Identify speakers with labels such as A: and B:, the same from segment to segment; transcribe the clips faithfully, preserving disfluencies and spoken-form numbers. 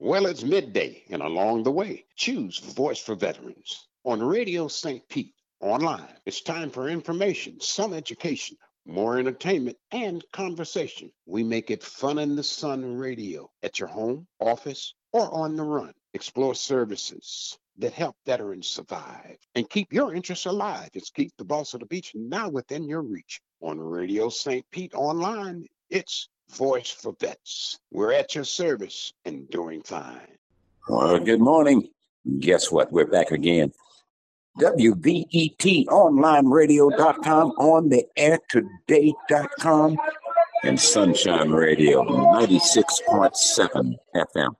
A: Well, it's midday, and along the way, choose Voice for Veterans on Radio Saint Pete online. It's time for information, some education, more entertainment, and conversation. We make it fun in the sun radio at your home, office, or on the run. Explore services that help veterans survive and keep your interests alive. It's Keep the Boss of the Beach now within your reach. On Radio Saint Pete online, it's Voice for Vets. We're at your service and doing fine.
B: Well, good morning. Guess what? We're back again. W V E T online radio dot com, on the air today dot com, and Sunshine Radio ninety-six point seven F M.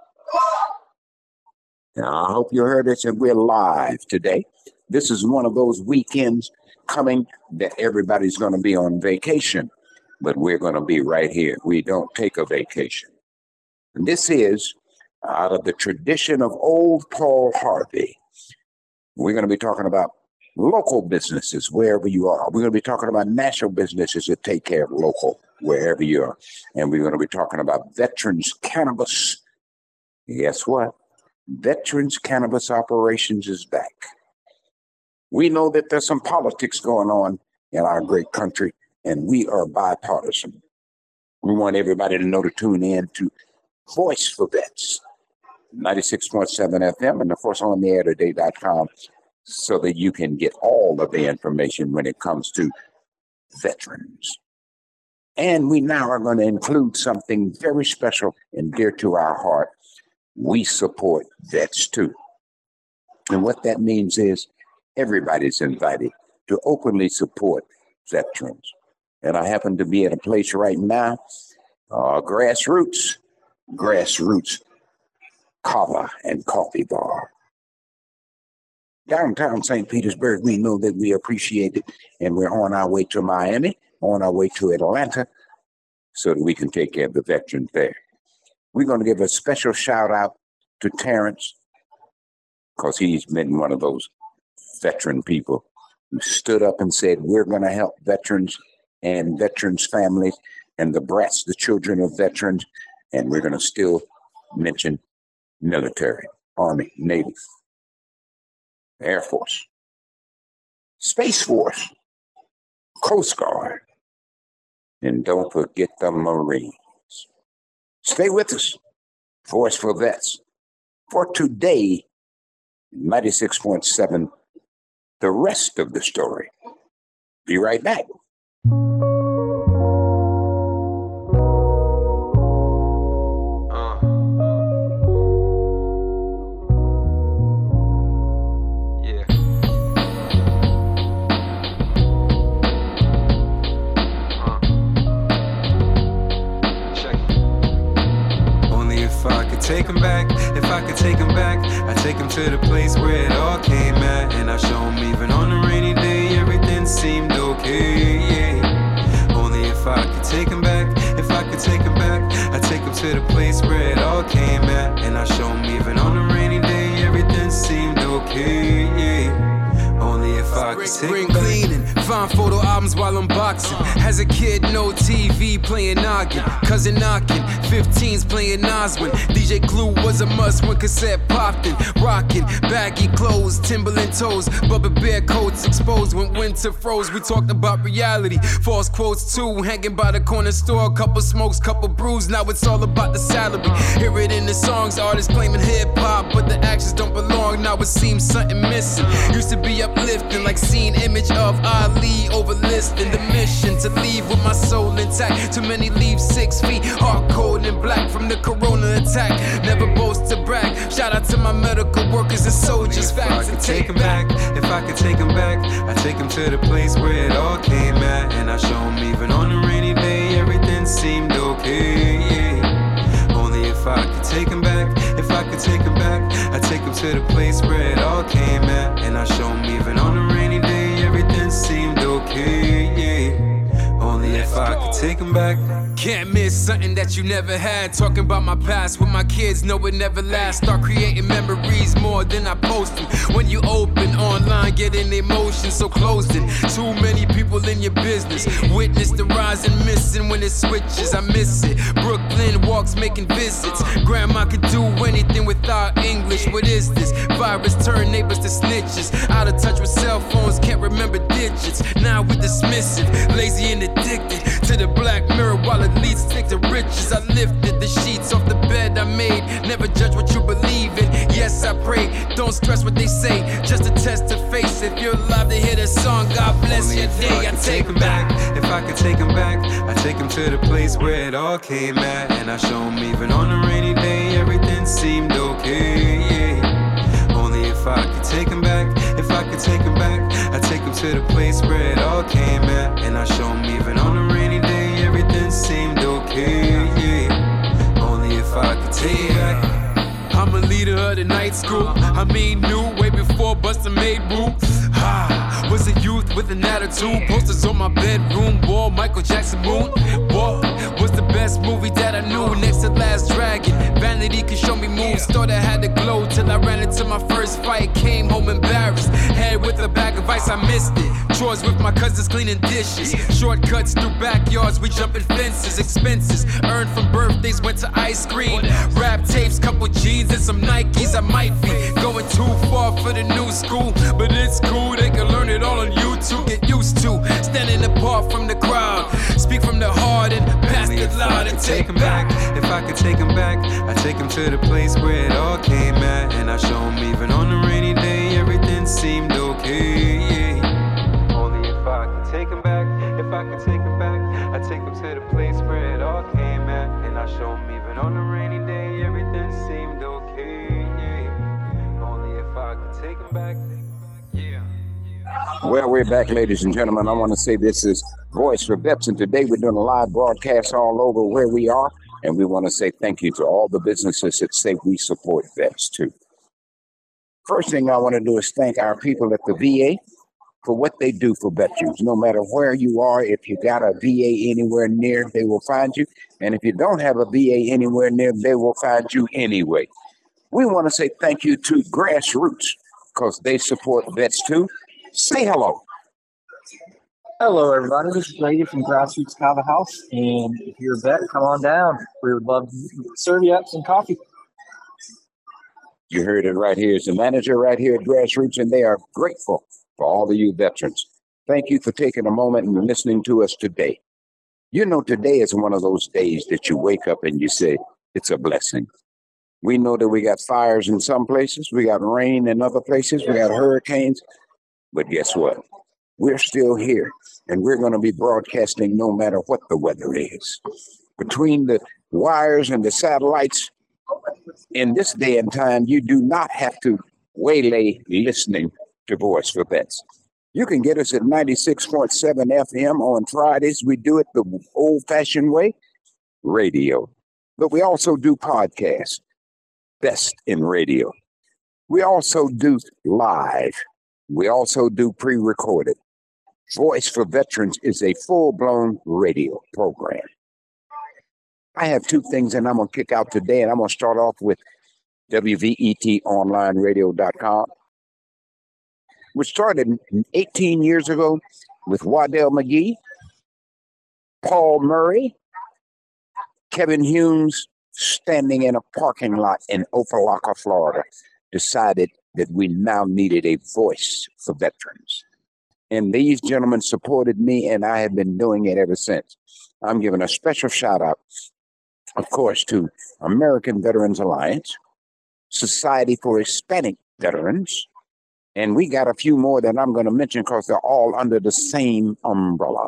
B: Now, I hope you heard us, and we're live today. This is one of those weekends coming that everybody's going to be on vacation, but we're going to be right here. We don't take a vacation. And this is out of the tradition of old Paul Harvey. We're going to be talking about local businesses wherever you are. We're going to be talking about national businesses that take care of local wherever you are. And we're going to be talking about Veterans Cannabis. Guess what? Veterans Cannabis Operations is back. We know that there's some politics going on in our great country, and we are bipartisan. We want everybody to know to tune in to Voice for Vets, ninety-six point seven F M, and of course on the air today dot com, so that you can get all of the information when it comes to veterans. And we now are going to include something very special and dear to our heart. We support vets too. And what that means is everybody's invited to openly support veterans. And I happen to be at a place right now, uh, Grassroots, Grassroots Kava and Coffee Bar. Downtown Saint Petersburg, we know that we appreciate it, and we're on our way to Miami, on our way to Atlanta, so that we can take care of the veterans there. We're going to give a special shout out to Terrence, because he's been one of those veteran people who stood up and said, we're going to help veterans and veterans' families and the brats, the children of veterans, and we're going to still mention military, Army, Navy, Air Force, Space Force, Coast Guard, and don't forget the Marines. Stay with us. Voice for Vets. For today, ninety-six point seven, the rest of the story. Be right back.
C: Take him back, if I could take him back, I take him to the place where it all came at, and I show him even on a rainy day, everything seemed okay, yeah. Only if I could take him back, if I could take him back, I take him to the place where it all came at, and I show him even on a rainy day, everything seemed okay, yeah. Only if I could take him back.
D: Cleaning, find photo albums while I'm boxing. As a kid, no T V playing noggin. Cousin knocking, fifteens playing Oswin. D J Glue was a must when cassette popped in. Rockin', baggy clothes, Timberland toes, Bubba Bear coats exposed when winter froze. We talked about reality, false quotes too. Hanging by the corner store, couple smokes, couple brews. Now it's all about the salary. Hear it in the songs, artists claiming hip hop, but the actions don't belong. Now it seems something missing. Used to be uplifting, like seeing image of Ali overlisting the mission to leave with my soul intact. Too many leave six feet, hard cold and black from the corona attack. Never boast to brag. Shout out to my medical workers and soldiers.
C: If I could take him back, if I could take him back, I take him to the place where it all came at, and I show him even on a rainy day, everything seemed okay, yeah. Only if I could take him back, if I could take him back, I take him to the place where it all came at, and I show him even on a rainy day, everything seemed okay, yeah. Only if if I could take them back.
D: Can't miss something that you never had. Talking about my past with my kids, know it never lasts. Start creating memories more than I post them. When you open online, getting emotion so closed in. Too many people in your business. Witness the rise and missing when it switches. I miss it. Brooklyn walks making visits. Grandma could do anything without English. What is this? Virus turn neighbors to snitches. Out of touch with cell phones, can't remember digits. Now we dismissive, lazy and addicted to the black mirror while elites stick to riches. I lifted the sheets off the bed I made. Never judge what you believe in. Yes, I pray. Don't stress what they say. Just a test to face. If you're alive to hear the song, God bless
C: Only
D: your
C: if
D: day.
C: I
D: I
C: could
D: take
C: them
D: them back.
C: If I could take them back, I take them to the place where it all came at. And I show them even on a rainy day, everything seemed okay. Yeah. Only if I could take them back. If I could take them back, I take them to the place where it all came at. And I show them even on a rainy day, everything seemed okay. Yeah. Only if I could take it back.
D: I'm a leader of the night school. I mean, new way before Busta made rule. Ha, was a youth with an attitude. Posters on my bedroom wall. Michael Jackson moon. Whoa, was the best movie that I knew. Next to Last Dragon. Vanity could show me moves. Thought I had to glow till I ran into my first fight. Came home embarrassed. Head with a bag of ice, I missed it. Chores with my cousins cleaning dishes. Shortcuts through backyards, we jumping fences. Expenses earned from birthdays went to ice cream. Rap tapes, couple jeans and some Nikes. I might be going too far for the new school, but it's cool, they can learn it all on YouTube. Get used to standing apart from the crowd. Speak from the heart and pass
C: Only
D: it
C: if I
D: loud
C: could
D: and
C: take
D: take
C: them
D: back.
C: back. If I could take them back, I take them to the place where it all came at. And I show them even on a rainy day, everything seemed okay. Yeah.
D: Only if I could take them back.
C: If I could take them back, I take them to the place where it all came at. And I show them even on a rainy day, everything seemed okay. Yeah. Only if I could take them back. Yeah.
B: Well, we're back, ladies and gentlemen. I want to say this is Voice for Vets, and today we're doing a live broadcast all over where we are, and we want to say thank you to all the businesses that say we support vets too. First thing I want to do is thank our people at the V A for what they do for veterans. No matter where you are, if you got a V A anywhere near, they will find you, and if you don't have a V A anywhere near, they will find you anyway. We want to say thank you to Grassroots because they support vets too. Say hello.
E: Hello, everybody. This is Grady from Grassroots Kava House, and if you're a vet, come on down. We would love to serve you up some coffee.
B: You heard it right here. It's the manager right here at Grassroots, and they are grateful for all of you veterans. Thank you for taking a moment and listening to us today. You know, today is one of those days that you wake up and you say, it's a blessing. We know that we got fires in some places, we got rain in other places, we got hurricanes, but guess what? We're still here, and we're going to be broadcasting no matter what the weather is. Between the wires and the satellites, in this day and time, you do not have to waylay listening to Voice for Vets. You can get us at ninety-six point seven F M on Fridays. We do it the old-fashioned way, radio. But we also do podcasts, best in radio. We also do live. We also do pre-recorded. Voice for Veterans is a full-blown radio program. I have two things that I'm going to kick out today, and I'm going to start off with W V E T online radio dot com. We started eighteen years ago with Waddell McGee, Paul Murray, Kevin Humes, standing in a parking lot in Opa-locka, Florida, decided that we now needed a voice for veterans. And these gentlemen supported me, and I have been doing it ever since. I'm giving a special shout out, of course, to American Veterans Alliance, Society for Hispanic Veterans, and we got a few more that I'm going to mention because they're all under the same umbrella.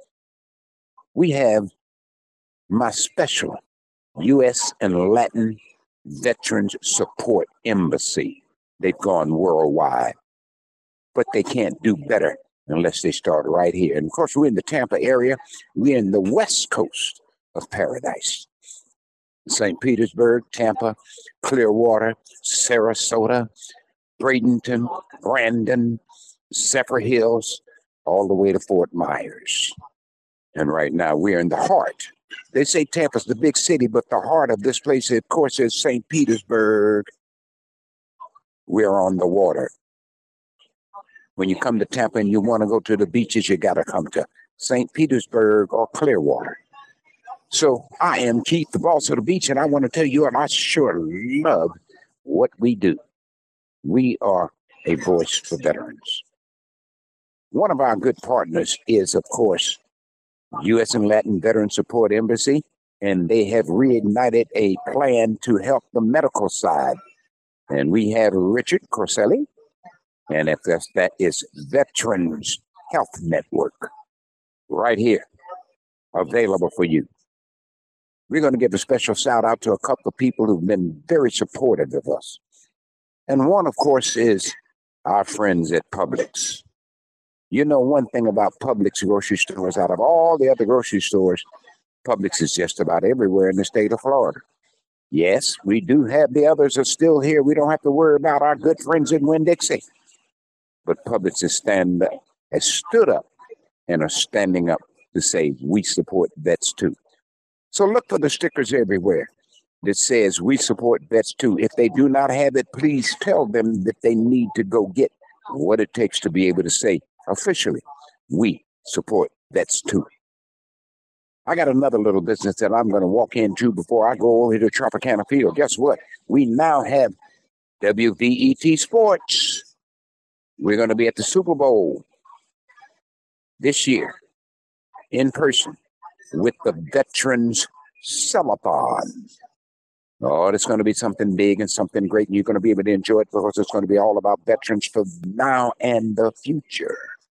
B: We have my special U S and Latin Veterans Support Embassy. They've gone worldwide, but they can't do better unless they start right here. And of course, we're in the Tampa area. We're in the west coast of paradise. Saint Petersburg, Tampa, Clearwater, Sarasota, Bradenton, Brandon, Zephyr Hills, all the way to Fort Myers. And right now we're in the heart. They say Tampa's the big city, but the heart of this place, of course, is Saint Petersburg. We're on the water. When you come to Tampa and you want to go to the beaches, you got to come to Saint Petersburg or Clearwater. So I am Keith, the boss of the beach, and I want to tell you, and I sure love what we do. We are a voice for veterans. One of our good partners is, of course, U S and Latin Veteran Support Embassy, and they have reignited a plan to help the medical side. And we have Richard Corselli, and if that's, that is Veterans Health Network, right here, available for you. We're going to give a special shout out to a couple of people who've been very supportive of us. And one, of course, is our friends at Publix. You know one thing about Publix grocery stores, out of all the other grocery stores, Publix is just about everywhere in the state of Florida. Yes, we do have the others are still here. We don't have to worry about our good friends in Winn-Dixie. But Publix has stand up, has stood up and are standing up to say we support vets too. So look for the stickers everywhere that says we support vets too. If they do not have it, please tell them that they need to go get what it takes to be able to say officially, we support vets too. I got another little business that I'm going to walk into before I go over to Tropicana Field. Guess what? We now have W V E T Sports. We're going to be at the Super Bowl this year in person with the Veterans Summit-a-thon. Oh, it's going to be something big and something great, and you're going to be able to enjoy it because it's going to be all about veterans for now and the future.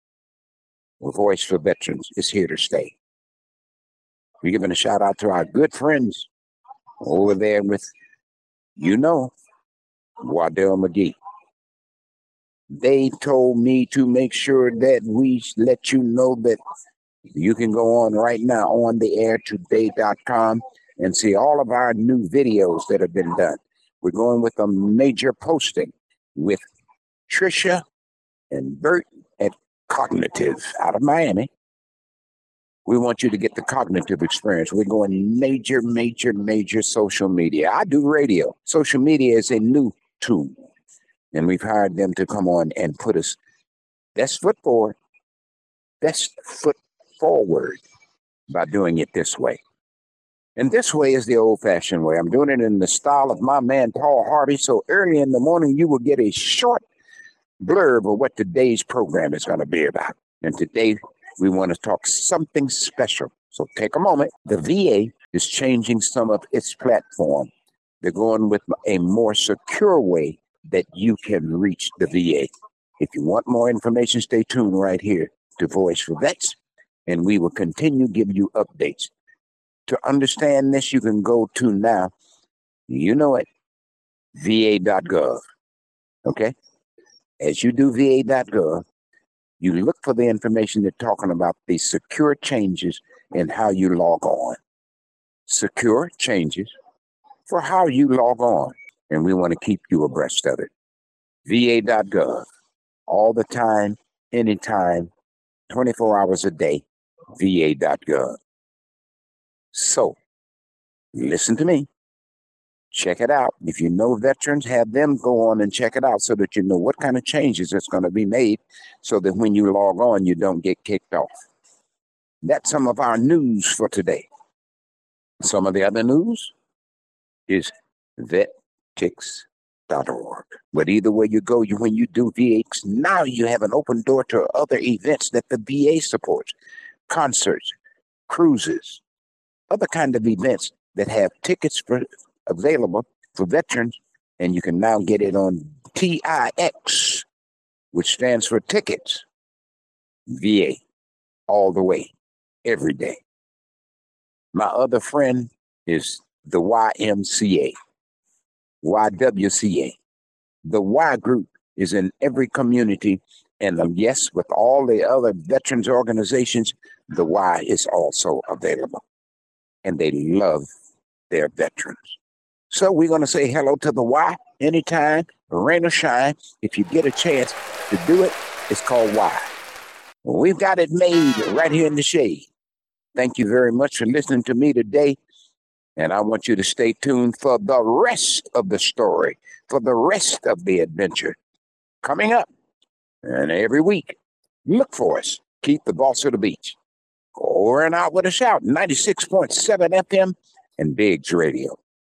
B: The Voice for Veterans is here to stay. We're giving a shout out to our good friends over there with, you know, Waddell McGee. They told me to make sure that we let you know that you can go on right now on the air today dot com and see all of our new videos that have been done. We're going with a major posting with Trisha and Bert at Cognitive out of Miami. We want you to get the cognitive experience. We're going major, major, major social media. I do radio. Social media is a new tool. And we've hired them to come on and put us best foot forward, best foot forward by doing it this way. And this way is the old-fashioned way. I'm doing it in the style of my man, Paul Harvey. So early in the morning, you will get a short blurb of what today's program is going to be about. And today, we want to talk something special. So take a moment. The V A is changing some of its platform. They're going with a more secure way that you can reach the V A. If you want more information, stay tuned right here to Voice for Vets, and we will continue to give you updates. To understand this, you can go to now, you know it, V A dot gov. Okay? As you do V A dot gov, you look for the information they're talking about, the secure changes in how you log on. Secure changes for how you log on. And we want to keep you abreast of it. V A dot gov, all the time, anytime, twenty-four hours a day, V A dot gov. So, listen to me. Check it out. If you know veterans, have them go on and check it out so that you know what kind of changes that's going to be made so that when you log on, you don't get kicked off. That's some of our news for today. Some of the other news is vet tix dot org. But either way you go, you when you do V A, now you have an open door to other events that the V A supports. Concerts, cruises, other kind of events that have tickets for available for veterans, and you can now get it on T I X, which stands for tickets. V A, all the way, every day. My other friend is the Y M C A, Y W C A. The Y group is in every community, and um, yes, with all the other veterans organizations, the Y is also available, and they love their veterans. So we're going to say hello to the Y anytime, rain or shine. If you get a chance to do it, it's called Y. Well, we've got it made right here in the shade. Thank you very much for listening to me today. And I want you to stay tuned for the rest of the story, for the rest of the adventure coming up. And every week, look for us. Keep the boss of the beach. Over and out with a shout. ninety-six point seven F M and Biggs Radio.